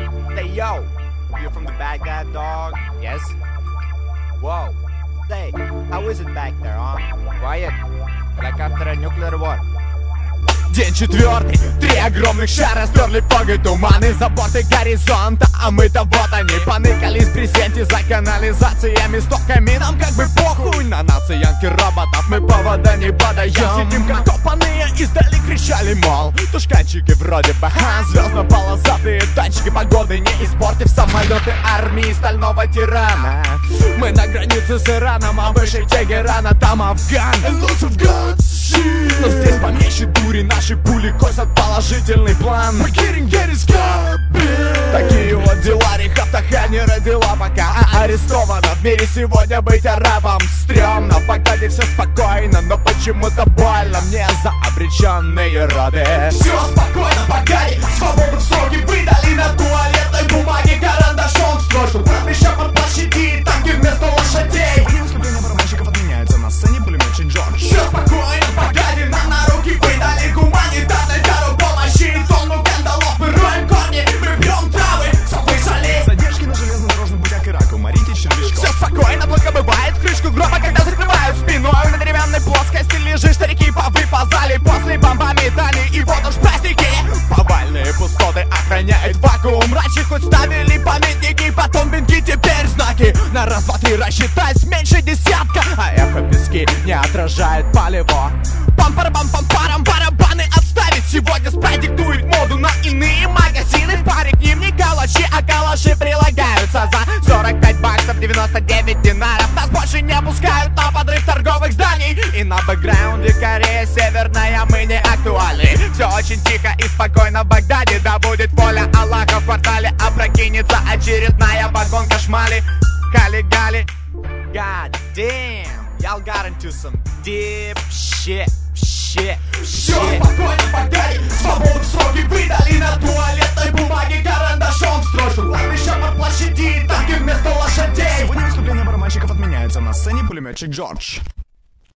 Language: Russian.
Hey, yo, you're from the Baghdad, dog? Yes? Whoa. Say, how is it back there, huh? Quiet. Like after a nuclear war. День четвертый, 3 огромных шара стерли погонь туманы за борты горизонта. А мы-то вот они, поныкались в брезенте за канализациями, стоками. Нам как бы похуй на нациянки роботов, мы повода не подаем. Сидим как копаные, издали кричали, мол, тушканчики вроде бы, звездно-полосатые танчики погоды, не испортив самолеты армии стального тирана. Мы на границе с Ираном, а выше Тегерана там Афган. Но здесь помещи дури, наши пули косят положительный план. Такие вот дела, Рехаб-Таха не родила пока, арестована. В мире сегодня быть арабом стрёмно. В Багдаде все спокойно, но почему-то больно мне за обреченные роды. Все спокойно в Багдаде, свободу в сроки выдали на туалетной бумаге карандашом строчку. Еще под площади, танки вместо лошадей. Сегодня выступление барабанщиков отменяется на сцене пулеметчик Джордж. Все спокойно в Багдаде, нам на руки выдали гуманитарной дару помощи. Тонну кандалов, мы роем корни, мы пьем травы, все слышали. Задержки на железнодорожных путях к Ираку, морите червячков. Все спокойно, только бывает крышку гроба, когда закрывают спиной. На деревянной плоскости лежишь, старики повыползали после бомбометаний. И вот уж праздники, Повальные пустоты охраняет вакуум. раньше хоть ставили памятники, потом бинги, теперь знаки. На раз, два, три рассчитать меньше десятка, а эхо в песке не отражает палево. Пам-парам-пам-парам, барабаны отставить. Сегодня спрайт диктует моду на иные магазины. В паре к ним не калачи, а калаши прилагаются за 45 баксов, 99 динаров. Нас больше не пускают на подрыв торговых зданий. И на бэкграунде Корея Северная мы не актуальны. Все очень тихо и спокойно в Багдаде. Да будет воля Аллаха, в квартале опрокинется очередная вагонка шмали. Кали-гали. God damn, y'all got into some deep shit. Все спокойно в Багдаде, свободу в сроки выдали на туалетной бумаге карандашом строчку. Еще под площади, танки вместо лошадей. Сегодня выступление барабанщиков отменяется на сцене пулеметчик Джордж.